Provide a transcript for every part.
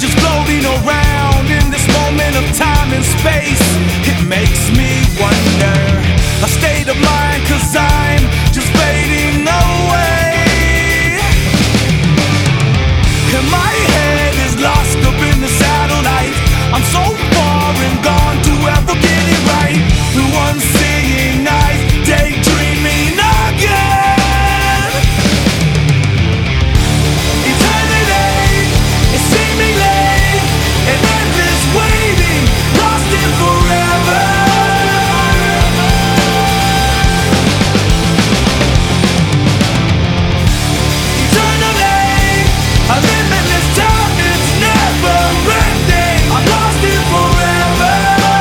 just floating around in this moment of time and space. It makes me wonder, a state of mind, 'cause I'm just fading away. And my head is lost up in the satellite. I'm so far and gone to ever get it right. Through unseeing eyes, daydreaming again. Eternity is seeming late, and endless waiting, lost in forever. Eternally, a limitless time, it's never ending. I'm lost in forever.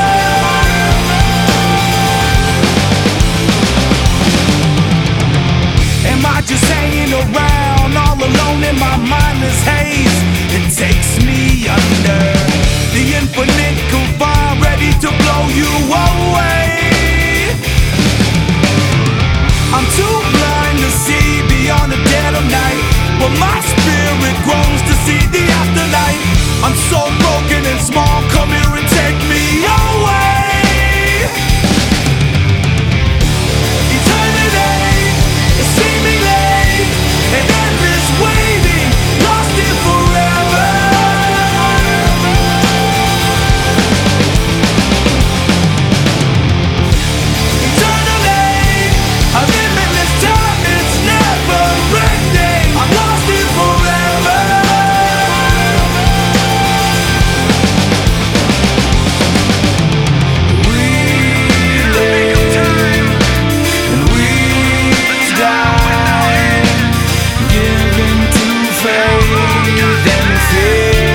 Am I just hanging around all alone in my mindless haze? It takes me under the infinite confine, ready to blow you away. I'm too blind to see beyond the dead of night, but my spirit groans to see the afterlife. I'm so broken and small, come here and take me away. Eternity is seeming late, and endless waiting, lost in forever. Eternally, a limitless time, it's never ending. I'm lost in forever. We live and we die, given to fate and fear.